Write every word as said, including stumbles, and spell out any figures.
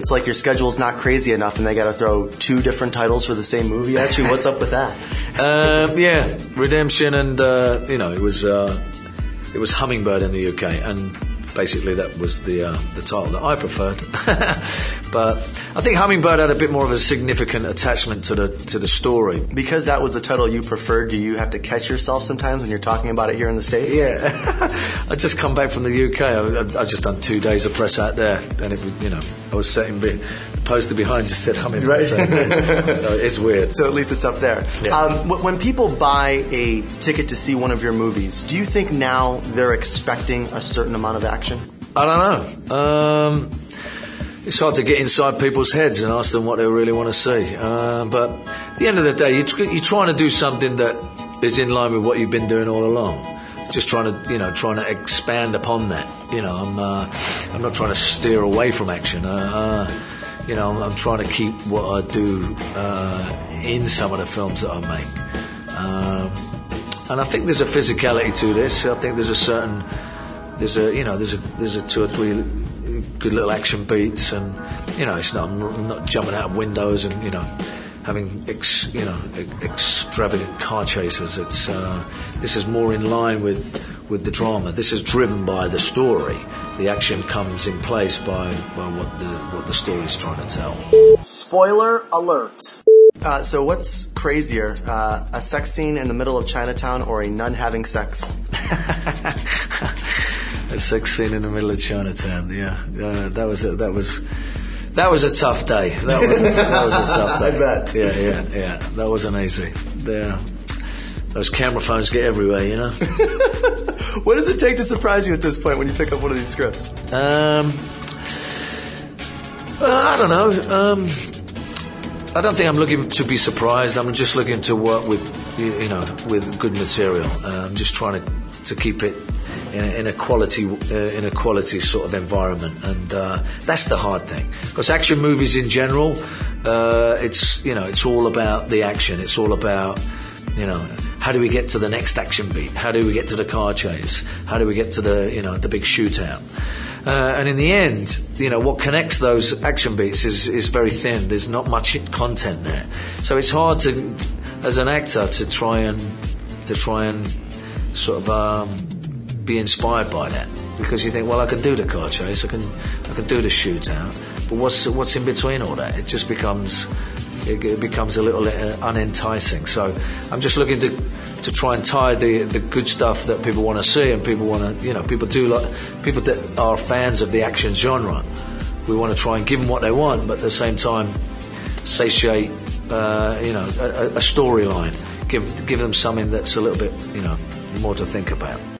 it's like your schedule's not crazy enough and they got to throw two different titles for the same movie at you. What's up with that? Um, yeah, Redemption, and uh, you know, it was uh, it was Hummingbird in the U K, and basically that was the uh, the title that I preferred. But I think Hummingbird had a bit more of a significant attachment to the to the story. Because that was the title you preferred, do you have to catch yourself sometimes when you're talking about it here in the States? Yeah. I just come back from the U K. I, I just done two days of press out there, and it was, you know, I was sitting be, the poster behind just said Hummingbird. Right. So it's weird. So at least it's up there. Yeah. Um, when people buy a ticket to see one of your movies, do you think now they're expecting a certain amount of action? I don't know. Um, it's hard to get inside people's heads and ask them what they really want to see. Uh, but at the end of the day, you're, you're trying to do something that is in line with what you've been doing all along. Just trying to, you know, trying to expand upon that. You know, I'm, uh, I'm not trying to steer away from action. Uh, uh, you know, I'm, I'm trying to keep what I do uh, in some of the films that I make. Um, and I think there's a physicality to this. I think there's a certain, there's a, you know, there's a, there's a two or three good little action beats, and you know, it's not, I'm not jumping out of windows and, you know, having ex, you know extravagant car chases. It's uh, this is more in line with with the drama. This is driven by the story. The action comes in place by, by what the what the story's trying to tell. Spoiler alert. Uh, so what's crazier, uh, a sex scene in the middle of Chinatown or a nun having sex? A sex scene in the middle of Chinatown. Yeah, uh, that was a, that was. That was a tough day. That was a, t- that was a tough day. I bet. Yeah, yeah, yeah. That wasn't easy. Yeah. Those camera phones get everywhere, you know. What does it take to surprise you at this point when you pick up one of these scripts? Um, uh, I don't know. Um, I don't think I'm looking to be surprised. I'm just looking to work with, you know, with good material. Uh, I'm just trying to to keep it in a, in a quality uh, in a quality sort of environment, and uh, that's the hard thing. Because action movies in general, uh, it's you know it's all about the action. It's all about, you know, how do we get to the next action beat? How do we get to the car chase? How do we get to the you know the big shootout? Uh, and in the end, you know, what connects those action beats is is very thin. There's not much content there, so it's hard to, as an actor, to try and to try and sort of um, be inspired by that, because you think, well, I can do the car chase, I can I can do the shootout, but what's what's in between all that? It just becomes it, it becomes a little uh, unenticing. So I'm just looking to to try and tie the the good stuff that people want to see, and people want to, you know, people do like people that are fans of the action genre. We want to try and give them what they want, but at the same time satiate uh, you know a, a storyline, give give them something that's a little bit, you know, more to think about.